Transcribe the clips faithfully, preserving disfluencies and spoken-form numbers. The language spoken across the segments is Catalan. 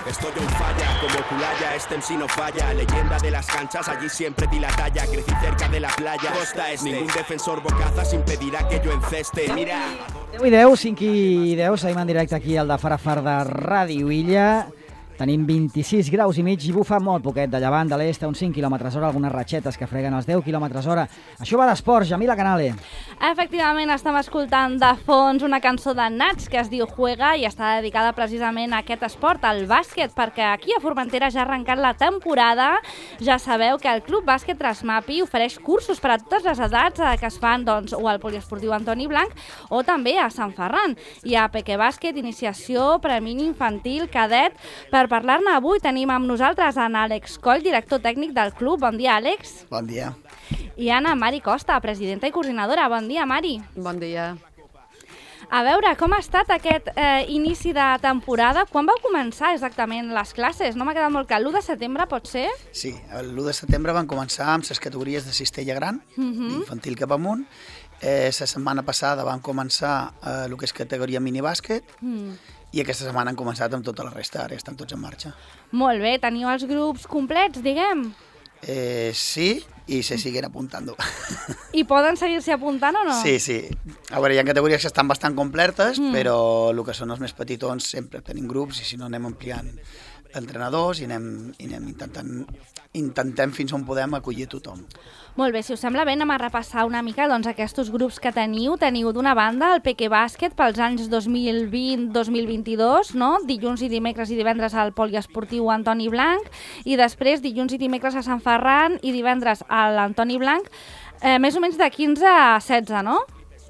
Estoy on falla, como Culaya, este M C no falla. Leyenda de las canchas, allí siempre di la talla. Crecí cerca de la playa, costa este. Ningún defensor bocazas impedirà que jo enceste. Mira... deu i deu, cinc i deu, seguim en directe aquí al de Farafar de Ràdio Illa. Tenim vint-i-sis graus i mig i bufa molt poquet de llevant de l'est a uns cinc quilòmetres hora, algunes ratxetes que freguen els deu quilòmetres hora. Això va d'esports, Jamila Canale. Efectivament, estem escoltant de fons una cançó de Nats que es diu Juega i està dedicada precisament a aquest esport, al bàsquet, perquè aquí a Formentera ja ha arrencat la temporada. Ja sabeu que el Club Bàsquet Trasmapi ofereix cursos per a totes les edats que es fan doncs, o al Poliesportiu Antoni Blanc o també a Sant Ferran. Hi ha Peque Bàsquet, iniciació, premini infantil, cadet. Per parlar-ne avui tenim amb nosaltres en Àlex Coll, director tècnic del club. Bon dia, Àlex. Bon dia. I Anna Mari Costa, presidenta i coordinadora. Bon dia, Mari. Bon dia. A veure, com ha estat aquest eh, inici de temporada? Quan vau començar exactament les classes? No m'ha quedat molt clar. l'u de setembre, pot ser? Sí, l'u de setembre van començar amb les categories de cistella gran, uh-huh. infantil cap amunt. Eh, la setmana passada van començar eh, el que és categoria minibàsquet, uh-huh. i aquesta setmana han començat amb tota la resta, ara estan tots en marxa. Molt bé, teniu els grups complets, diguem? Eh, sí, i se siguen apuntant. I poden seguir-se apuntant o no? Sí, sí. A veure, hi ha categories que estan bastant completes, mm. però el que són els més petitons sempre tenim grups i si no anem ampliant entrenadors i anem, i anem intentant, intentem fins on podem acollir tothom. Molt bé, si us sembla bé, anem a repassar una mica doncs, aquests grups que teniu. Teniu d'una banda el Peque Bàsquet pels anys dos mil vint dos mil vint-i-dos, no? Dilluns i dimecres i divendres al Poliesportiu Antoni Blanc i després dilluns i dimecres a Sant Ferran i divendres a l'Antoni Blanc, eh, més o menys de quinze a setze, no?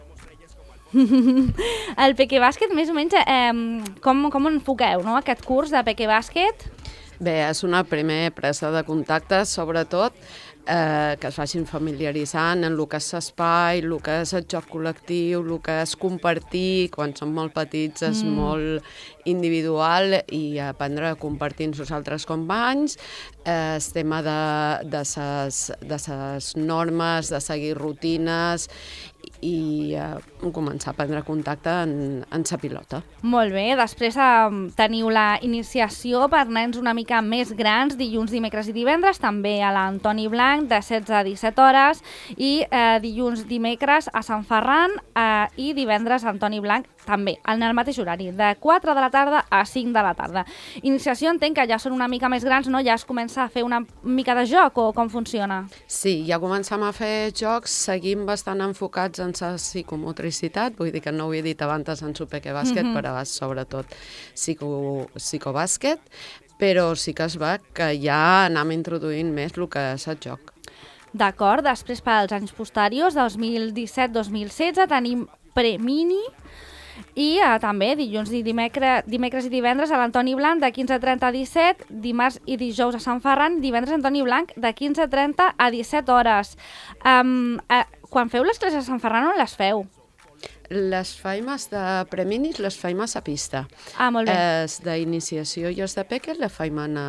El Peque Bàsquet, més o menys, eh, com, com enfoqueu, no? Aquest curs de Peque Bàsquet? Bé, és una primera presa de contacte, sobretot, eh, que es vagin familiaritzant en el que és l'espai, el que és el joc col·lectiu, el que és compartir, quan són molt petits és mm. molt individual i aprendre a compartir amb els altres companys, eh, el tema de, de, ses, de ses normes, de seguir rutines i eh, començar a prendre contacte en, en sa pilota. Molt bé, després eh, teniu la iniciació per nens una mica més grans, dilluns, dimecres i divendres, també a l'Antoni Blanc, de setze a disset hores, i eh, dilluns, dimecres a Sant Ferran eh, i divendres a Antoni Blanc també, en el mateix horari, de quatre de la tarda a cinc de la tarda. Iniciació, entenc que ja són una mica més grans, no? Ja es comença a fer una mica de joc o com funciona? Sí, ja comencem a fer jocs, seguim bastant enfocats en la psicomotricitat, vull dir que no ho he dit abans en el Peque Bàsquet, mm-hmm. però és sobretot psico, psicobàsquet, però sí que es va que ja anem introduint més el que és el joc. D'acord, després pels anys posteriors, dos mil disset dos mil setze, tenim Premini, i eh, també dilluns i dimecres, dimecres i divendres a l'Antoni Blanc de quinze trenta a disset, dimarts i dijous a Sant Ferran, divendres a Antoni Blanc de quinze trenta a disset hores. Um, eh, quan feu les classes a Sant Ferran, on les feu? Les feimes de preminis les feim a la pista. Ah, molt bé. Els d'iniciació i els de peques les feim en,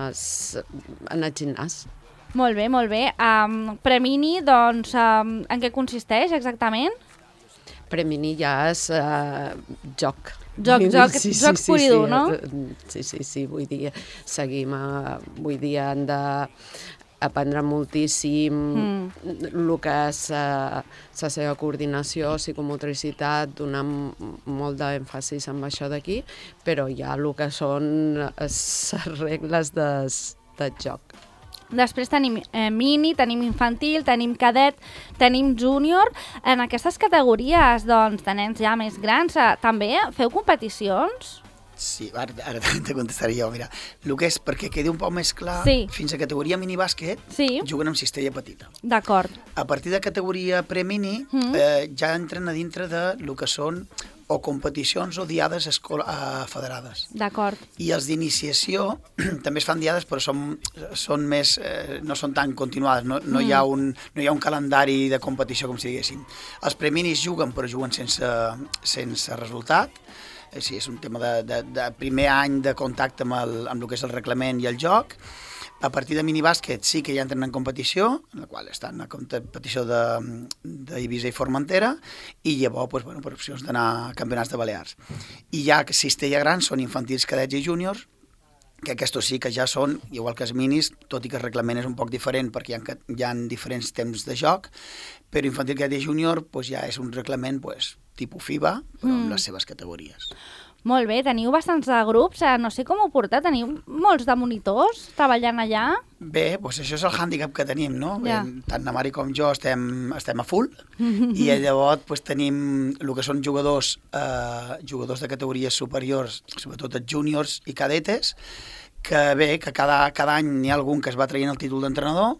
en el gimnàs. Molt bé, molt bé. Um, Premini, doncs, um, en què consisteix exactament? Premini ja és uh, joc. Joc, joc, sí, joc sí, pur i sí, dur, no? Sí, sí, sí, vull dir, seguim, uh, vull dir, han d'aprendre moltíssim mm. el que és uh, la seva coordinació, psicomotricitat, donar molt d'èmfasis amb això d'aquí, però ja el que són les regles del, del joc. Després tenim eh, mini, tenim infantil, tenim cadet, tenim júnior. En aquestes categories, doncs, de nens ja més grans, eh, també feu competicions? Sí, ara, ara te contestaré jo. Mira, el que és, perquè quedi un poc més clar, sí. fins a categoria minibàsquet sí. juguen amb cistella petita. D'acord. A partir de categoria pre-mini mm. eh, ja entren a dintre de lo que són o competicions o diades escola, uh, federades. D'acord. I els d'iniciació també es fan diades, però són, són més, eh, no són tan continuades, no, no, mm. hi ha un, no hi ha un calendari de competició, com si diguéssim. Els preminis juguen, però juguen sense, sense resultat. Eh, sí, és un tema de, de, de primer any de contacte amb el, amb el que és el reglament i el joc. A partir de minibàsquet sí que ja entren en competició, en la qual estan en competició d'Eivissa i Formentera, i llavors pues, bueno, per opcions d'anar a campionats de Balears. I ja que cistella gran són infantils, cadets i júniors, que aquests sí que ja són, igual que els minis, tot i que el reglament és un poc diferent perquè hi ha, hi ha diferents temps de joc, però infantil, cadet i júnior pues, ja és un reglament pues, tipus FIBA, però amb mm. les seves categories. Molt bé, teniu bastants de grups, no sé com ho portar, teniu molts de monitors treballant allà? Bé, doncs això és el hàndicap que tenim, no? Ja. Tant la Mari com jo estem, estem a full i llavors pues, tenim el que són jugadors, eh, jugadors de categories superiors, sobretot els júniors i cadetes, que bé, que cada, cada any n'hi ha algun que es va traient el títol d'entrenador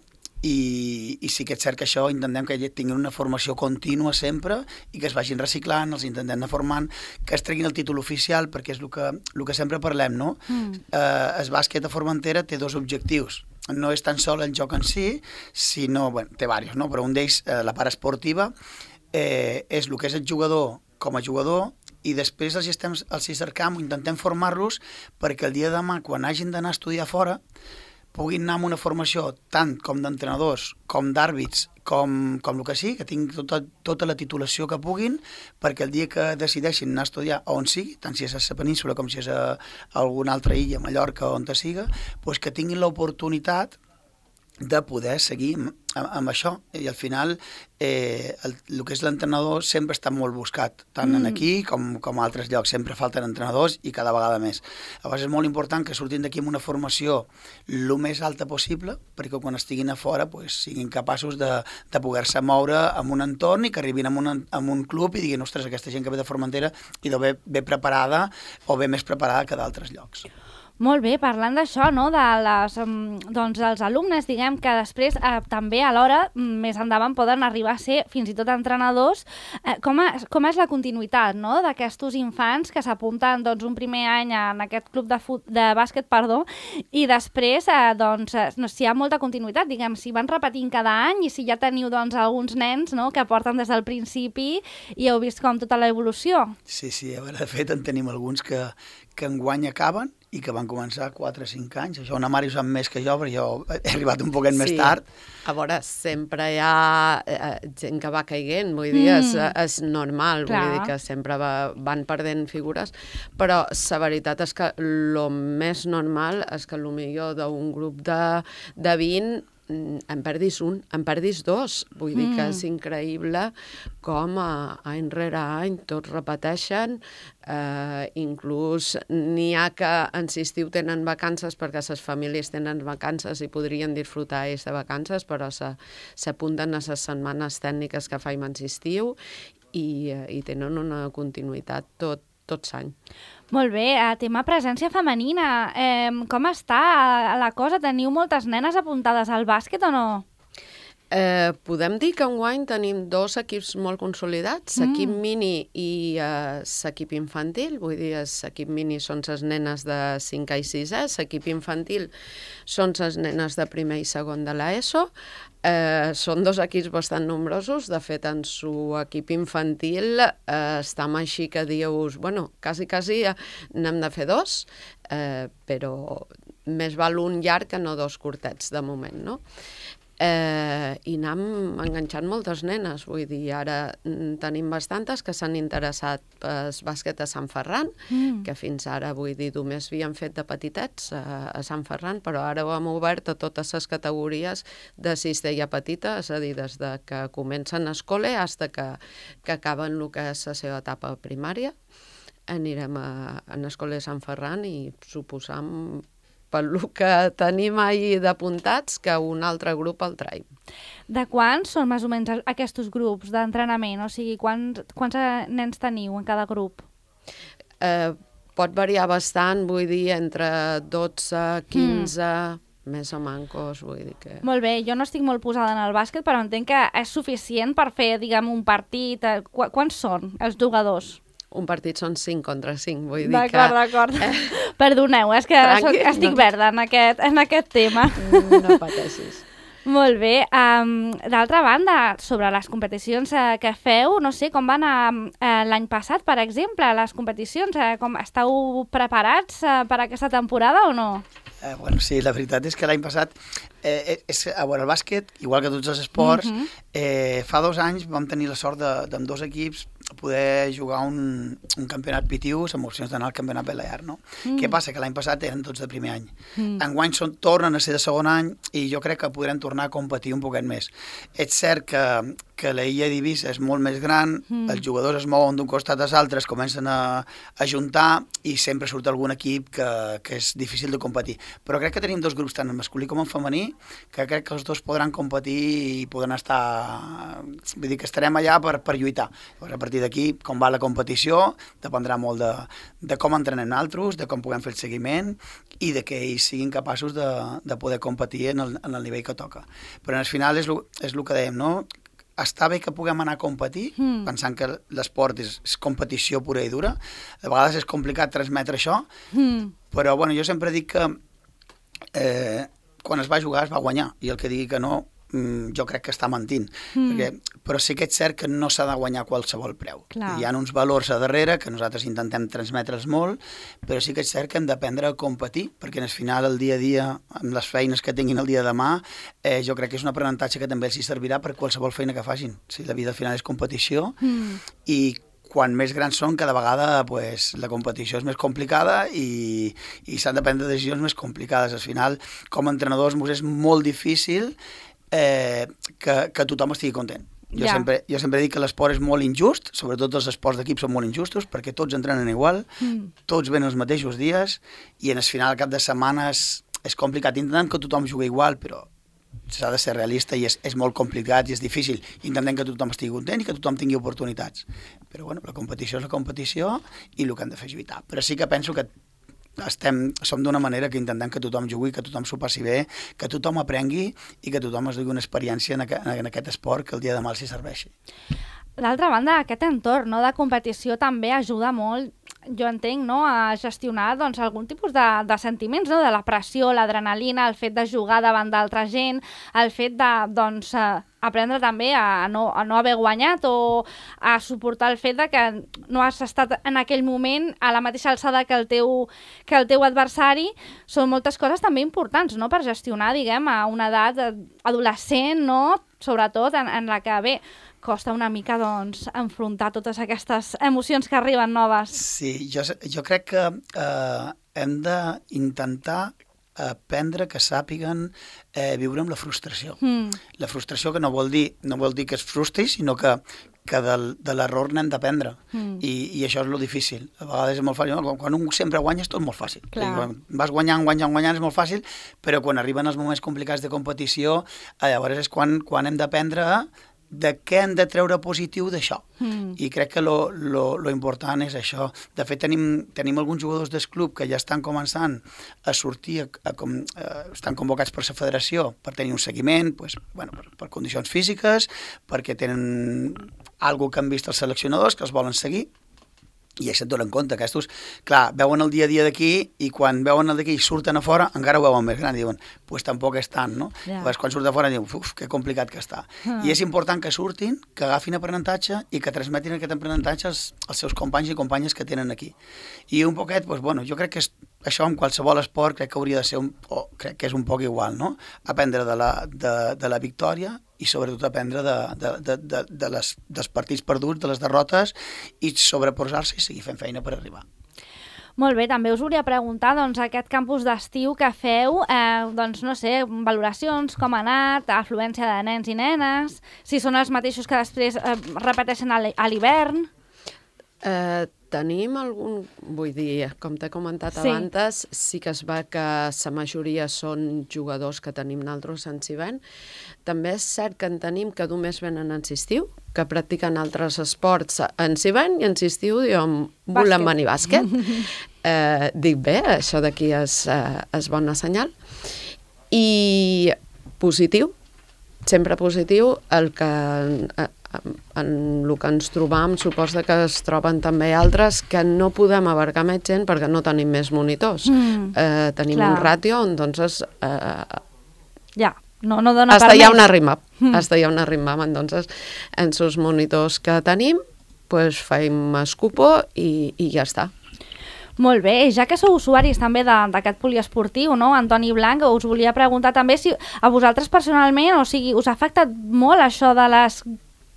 i, i sí que és cert que això intentem que tinguin una formació contínua sempre i que es vagin reciclant, els intentem anar formant, que es treguin el títol oficial, perquè és el que, el que sempre parlem, no? Mm. Eh, el bàsquet a Formentera té dos objectius. No és tan sol el joc en si, sinó, bueno, té diversos, no? Però un d'ells, eh, la part esportiva, eh, és el que és el jugador com a jugador i després els estem, els hi cercam, intentem formar-los perquè el dia de demà, quan hagin d'anar a estudiar fora, puguin anar amb una formació tant com d'entrenadors, com d'àrbits, com, com el que sí, que tinguin tota, tota la titulació que puguin, perquè el dia que decideixin anar a estudiar on sigui, tant si és a la península com si és a, a alguna altra illa, Mallorca, on te siga, doncs que tinguin l'oportunitat de poder seguir amb, amb això. I al final eh, el, el que és l'entrenador sempre està molt buscat, tant mm. aquí com, com a altres llocs. Sempre falten entrenadors i cada vegada més. Llavors és molt important que surtin d'aquí amb una formació el més alta possible perquè quan estiguin a fora pues, siguin capaços de, de poder-se moure en un entorn i que arribin a un, a un club i diguin, ostres, aquesta gent que ve de Formentera i de bé, bé preparada o bé més preparada que d'altres llocs. Molt bé, parlant d'això, no? de les, doncs, dels alumnes, diguem que després eh, també alhora, més endavant, poden arribar a ser fins i tot entrenadors. Eh, com, a, com és la continuïtat no? d'aquests infants que s'apunten doncs, un primer any en aquest club de, fut, de bàsquet perdó, i després eh, doncs, no, si hi ha molta continuïtat, diguem, si van repetint cada any i si ja teniu doncs, alguns nens no? que porten des del principi i heu vist com tota l'evolució. Sí, sí, a veure, de fet en tenim alguns que, que enguany acaben i que van començar quatre o cinc anys. Això una Mari ho sap més que jo, però jo he arribat un poquet sí. més tard. A veure, sempre hi ha eh, gent que va caiguent, vull dir, mm. és, és normal, Clar. vull dir que sempre va, van perdent figures, però la veritat és que el més normal és que potser d'un grup de, de vint en perdis un, en perdis dos. Vull dir que és increïble com a, any rere any tots repeteixen, eh, inclús n'hi ha que en estiu tenen vacances perquè les famílies tenen vacances i podrien disfrutar ells de vacances, però s'apunten a les setmanes tècniques que faim en estiu i, i tenen una continuïtat tot, tot l'any. Molt bé, a tema presència femenina, eh, com està la cosa? Teniu moltes nenes apuntades al bàsquet o no? Eh, podem dir que enguany tenim dos equips molt consolidats, l'equip mm. mini i eh, l'equip infantil. Vull dir, l'equip mini són les nenes de cinquè i sisè, l'equip infantil són les nenes de primer i segon de l'ESO. Eh, són dos equips bastant nombrosos. De fet, en su equip infantil eh, estem així que dius, bueno, quasi, quasi eh, n'hem de fer dos, eh, però més val un llarg que no dos curtets de moment, no? Eh, i anem enganxant moltes nenes, vull dir, ara tenim bastantes que s'han interessat pel bàsquet a Sant Ferran, mm. que fins ara, vull dir, només havien fet de petitets a, a Sant Ferran, però ara ho hem obert a totes les categories de cistella petita, és a dir, des de que comencen a escola fins que, que acaben el que és la seva etapa primària. Anirem a, a l'escola de Sant Ferran i suposam pel que tenim ahir d'apuntats, que un altre grup el traiem. De quants són més o menys aquests grups d'entrenament? O sigui, quants, quants nens teniu en cada grup? Eh, pot variar bastant, vull dir, entre dotze, quinze... Mm. Més o mancos, vull dir que... Molt bé, jo no estic molt posada en el bàsquet, però entenc que és suficient per fer, diguem, un partit. Qu Quants són els jugadors? Un partit són cinc contra cinc, vull dir que... D'acord, d'acord. Eh... Perdoneu, és que soc, estic no. verda en aquest, en aquest tema. No pateixis. Molt bé. Um, D'altra banda, sobre les competicions eh, que feu, no sé, com van eh, l'any passat, per exemple, les competicions? Eh, com, esteu preparats eh, per aquesta temporada o no? Eh, bueno, sí, la veritat és que l'any passat, eh, és, a veure, el bàsquet, igual que tots els esports, mm -hmm. eh, fa dos anys vam tenir la sort de, de dos equips poder jugar un, un campionat Pitius amb opcions d'anar al campionat Bel-Air, no? Mm. Què passa? Que l'any passat eren tots de primer any. Mm. Enguany són, tornen a ser de segon any i jo crec que podrem tornar a competir un poquet més. És cert que, que la illa d'Eivissa és molt més gran, mm. els jugadors es mouen d'un costat als altres, comencen a, a juntar i sempre surt algun equip que, que és difícil de competir. Però crec que tenim dos grups, tant en masculí com en femení, que crec que els dos podran competir i podran estar... Vull dir que estarem allà per, per lluitar. Llavors, a partir d'aquí, com va la competició, dependrà molt de, de com entrenem nosaltres, de com puguem fer el seguiment i de que ells siguin capaços de, de poder competir en el, en el nivell que toca. Però al final és el que dèiem, no? Està bé que puguem anar a competir, mm. pensant que l'esport és, és competició pura i dura. A vegades és complicat transmetre això, mm. però bueno, jo sempre dic que eh, quan es va jugar es va guanyar, i el que digui que no, mm, jo crec que està mentint. Mm. Perquè, però sí que és cert que no s'ha de guanyar a qualsevol preu. Clar. Hi ha uns valors a darrere que nosaltres intentem transmetre'ls molt, però sí que és cert que hem d'aprendre a competir, perquè al final, el dia a dia, amb les feines que tinguin el dia de demà, eh, jo crec que és un aprenentatge que també els hi servirà per qualsevol feina que facin. Si la vida al final és competició, mm. i quan més grans són, cada vegada pues, la competició és més complicada i, i s'han de prendre decisions més complicades. Al final, com a entrenadors, ens és molt difícil eh, que, que tothom estigui content. Jo, ja. sempre, jo sempre dic que l'esport és molt injust, sobretot els esports d'equip són molt injustos, perquè tots entrenen igual, mm. tots venen els mateixos dies, i en el final, al cap de setmanes, és complicat. Intentem que tothom jugui igual, però s'ha de ser realista i és, és molt complicat i és difícil. Intentem que tothom estigui content i que tothom tingui oportunitats. Però bueno, la competició és la competició i el que hem de fer és lluitar. Però sí que penso que estem, som d'una manera que intentem que tothom jugui, que tothom s'ho passi bé, que tothom aprengui i que tothom es dugui una experiència en, aquest, en aquest esport que el dia de demà els hi serveixi. D'altra banda, aquest entorn, no, de competició també ajuda molt, jo entenc, no, a gestionar doncs, algun tipus de, de sentiments, no, de la pressió, l'adrenalina, el fet de jugar davant d'altra gent, el fet de doncs, aprendre també a no, a no haver guanyat o a suportar el fet de que no has estat en aquell moment a la mateixa alçada que el teu, que el teu adversari. Són moltes coses també importants, no?, per gestionar, diguem, a una edat adolescent, no?, sobretot en, en la que, bé, costa una mica, doncs, enfrontar totes aquestes emocions que arriben noves. Sí, jo, jo crec que eh, hem d'intentar aprendre que sàpiguen eh, viure amb la frustració. Mm. La frustració que no vol dir, no vol dir que es frustri, sinó que, que del, de l'error n'hem d'aprendre. Mm. I, I això és lo difícil. A vegades és molt fàcil. Quan, quan un sempre guanya és tot molt fàcil. Clar. Quan vas guanyant, guanyant, guanyant és molt fàcil, però quan arriben els moments complicats de competició, eh, llavors és quan, quan hem d'aprendre de què hem de treure positiu d'això. Mm. I crec que lo, lo, lo important és això. De fet, tenim, tenim alguns jugadors del club que ja estan començant a sortir, a, a, a, a, estan convocats per la federació per tenir un seguiment, pues, bueno, per, per condicions físiques, perquè tenen alguna que han vist els seleccionadors que els volen seguir, i això et donen compte, que aquests, clar, veuen el dia a dia d'aquí i quan veuen el d'aquí i surten a fora, encara ho veuen més gran i diuen, pues tampoc és tant, no? Yeah. Llavors, quan surten a fora diuen, uf, que complicat que està. Uh. I és important que surtin, que agafin aprenentatge i que transmetin aquest aprenentatge als, als seus companys i companyes que tenen aquí. I un poquet, pues, bueno, jo crec que és, això en qualsevol esport crec que hauria de ser un, o crec que és un poc igual, no? Aprendre de la, de, de la victòria i sobretot aprendre de, de, de, de, de les, dels partits perduts, de les derrotes, i sobreposar-se i seguir fent feina per arribar. Molt bé, també us volia preguntar, doncs, aquest campus d'estiu que feu, eh, doncs, no sé, valoracions, com ha anat, afluència de nens i nenes, si són els mateixos que després eh, repeteixen a l'hivern. Eh, tenim algun, vull dir, com t'he comentat sí. abans, sí que es va que la majoria són jugadors que tenim nosaltres en Civent. També és cert que en tenim que només venen en estiu, que practiquen altres esports en Civent i en estiu diuen, volem venir a bàsquet. eh, dic bé, això d'aquí és, eh, és bona senyal. I positiu, sempre positiu, el que... Eh, en el que ens trobam, suposa que es troben també altres que no podem abarcar més gent perquè no tenim més monitors. Mm, eh, tenim clar. Un ràtio on, doncs, eh, ja, no, no dona hasta per hi ha més. una rima, mm. hasta hi ha una rima, entonces, en sus monitors que tenim, pues feim escupo i, i ja està. Molt bé, ja que sou usuaris també d'aquest poliesportiu, no, Antoni Blanc, us volia preguntar també si a vosaltres personalment, o sigui, us ha afectat molt això de les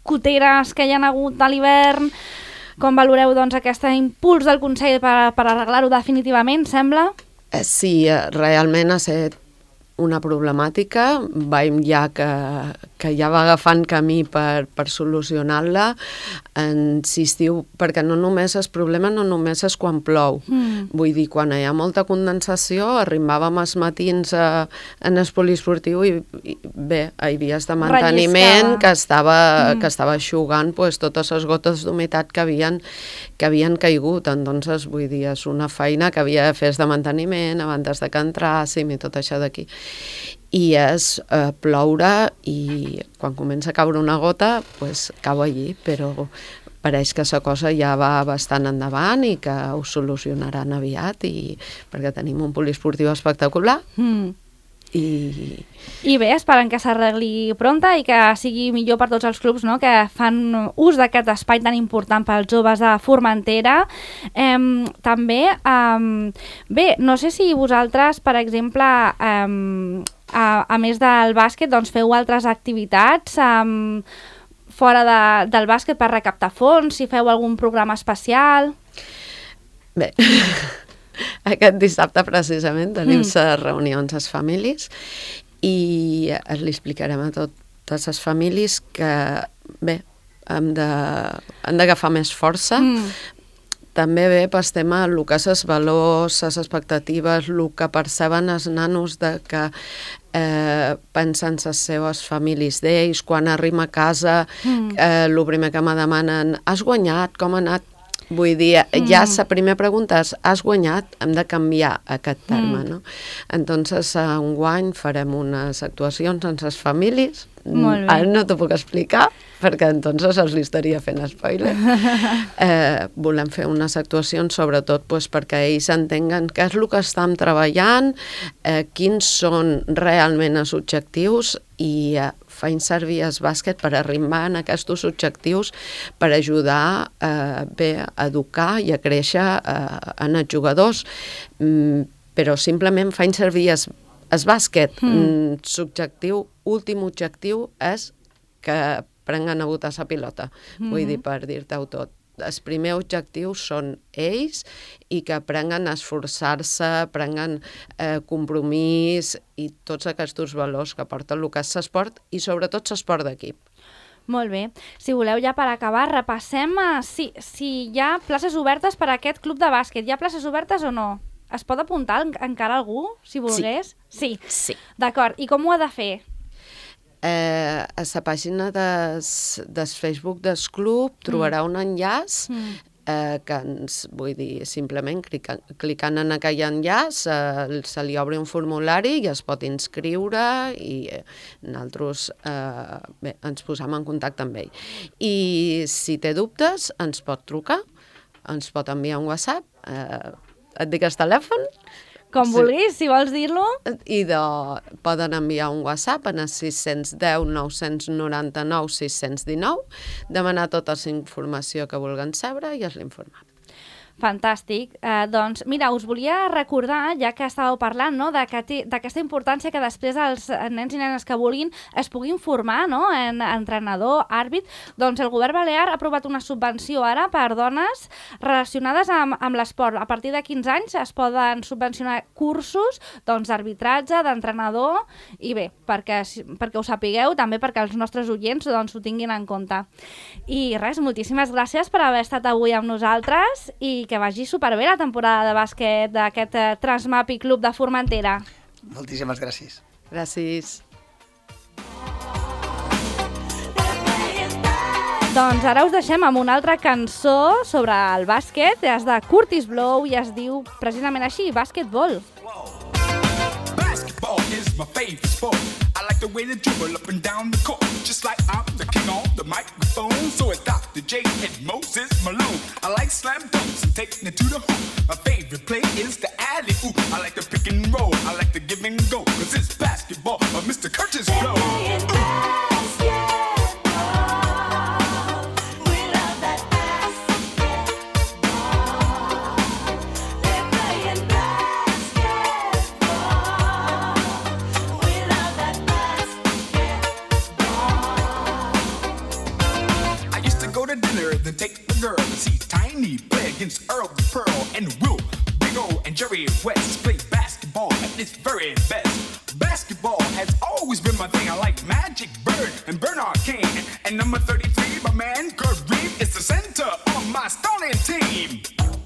coteres que hi ha hagut a l'hivern. Com valoreu doncs, aquest impuls del Consell per, per arreglar-ho definitivament, sembla? Sí, realment ha estat una problemàtica, veiem ja que, que ja va agafant camí per, per solucionar-la, insistiu, perquè no només el problema no només és quan plou, mm. vull dir, quan hi ha molta condensació, arribàvem als matins a, en el poliesportiu i, i bé, hi havia de manteniment que estava, mm. que estava eixugant pues, totes les gotes d'humitat que havien, que havien caigut, entonces vull dir, és una feina que havia de fer de manteniment abans de que entràssim i tot això d'aquí. I és eh, ploure i quan comença a caure una gota, pues, cau allí, però pareix que la cosa ja va bastant endavant i que ho solucionaran aviat i perquè tenim un poliesportiu espectacular. Mm. I... I bé, esperem que s'arregli prompte i que sigui millor per tots els clubs, no?, que fan ús d'aquest espai tan important pels joves de Formentera. Eh, també, eh, bé, no sé si vosaltres, per exemple, eh, a, a més del bàsquet, doncs feu altres activitats eh, fora de, del bàsquet per recaptar fons, si feu algun programa especial. Bé... Aquest dissabte precisament tenim mm. les reunions a les famílies i li explicarem a totes les famílies que bé, hem d'agafar més força. Mm. També bé pel tema el que és els valors, les expectatives, el que perceben els nanos de que eh, pensen les seves famílies d'ells, quan arribem a casa, mm. eh, el primer que me demanen, has guanyat, com ha anat? Vull dir, mm. ja la primera pregunta és, has guanyat? Hem de canviar aquest terme, mm. no? Entonces, enguany farem unes actuacions amb les famílies. Molt bé. Ara no t'ho puc explicar, perquè entonces els li estaria fent spoiler. eh, volem fer unes actuacions, sobretot pues, perquè ells entenguen què és el que estem treballant, eh, quins són realment els objectius i eh, fem servir el bàsquet per arribar a aquests objectius per ajudar eh, bé, a educar i a créixer eh, en els jugadors, mm, però simplement fem servir el, el bàsquet. Mm. L'objectiu, últim objectiu és que prenguen a botar la pilota, mm. vull dir, per dir-te-ho tot. Els primers objectius són ells i que aprenguen a esforçar-se, aprenguen eh, compromís i tots aquests valors que porta el que és l'esport i sobretot l'esport d'equip. Molt bé. Si voleu, ja per acabar, repassem uh, si, si hi ha places obertes per a aquest club de bàsquet. Hi ha places obertes o no? Es pot apuntar encara algú, si volgués? Sí. Sí. D'acord. I com ho ha de fer? Eh, a la pàgina des, des Facebook del club trobarà mm. un enllaç mm. eh, que ens, vull dir, simplement clica, clicant en aquell enllaç eh, se li obre un formulari i es pot inscriure i eh, nosaltres eh, bé, ens posam en contacte amb ell. I si té dubtes ens pot trucar, ens pot enviar un WhatsApp, eh, et dic el telèfon? Com vulguis, si vols dir-lo. I de, poden enviar un WhatsApp en el sis cents deu nou nou nou sis cents dinou, demanar tota la informació que vulguin saber i es l'informen. Fantàstic. Eh, doncs, mira, us volia recordar, ja que estàveu parlant, no?, d'aquesta importància que després els nens i nenes que vulguin es puguin formar, no?, en entrenador, àrbit. Doncs el govern balear ha aprovat una subvenció ara per dones relacionades amb, amb l'esport. A partir de quinze anys es poden subvencionar cursos doncs, d'arbitratge, d'entrenador, i bé, perquè, perquè ho sapigueu, també perquè els nostres oients doncs, ho tinguin en compte. I res, moltíssimes gràcies per haver estat avui amb nosaltres i que vagi superbé la temporada de bàsquet d'aquest eh, Transmapi Club de Formentera. Moltíssimes gràcies. Gràcies. Doncs ara us deixem amb una altra cançó sobre el bàsquet, és de Curtis Blow i es diu precisament així, Basketball. Basketball is my favorite sport. I like the way they dribble up and down the court, just like I'm the king on the microphone. So it's Doctor J and Moses Malone. I like slam dunks and taking it to the hoop. My favorite play is the alley-oop. I like the pick and roll, I like the give and go, cause it's basketball of Mister Curtis Blow. very best. Basketball has always been my thing. I like Magic, Bird, and Bernard King. And number thirty-three, my man Kareem, is the center of my starting team.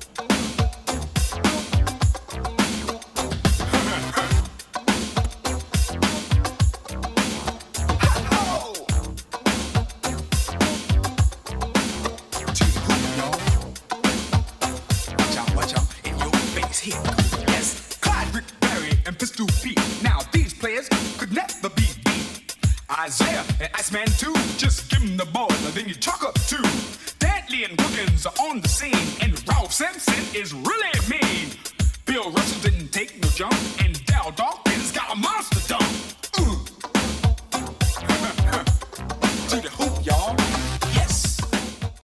Yes, Clyde, Rick Barry, and Pistol Pete. Now these players could never be beat. Isaiah and Iceman too. Just give him the ball and then you chalk up two. Dantley and Wilkins are on the scene, and Ralph Simpson is really mean. Bill Russell didn't take no jump, and Dal Dawkins got a monster dunk.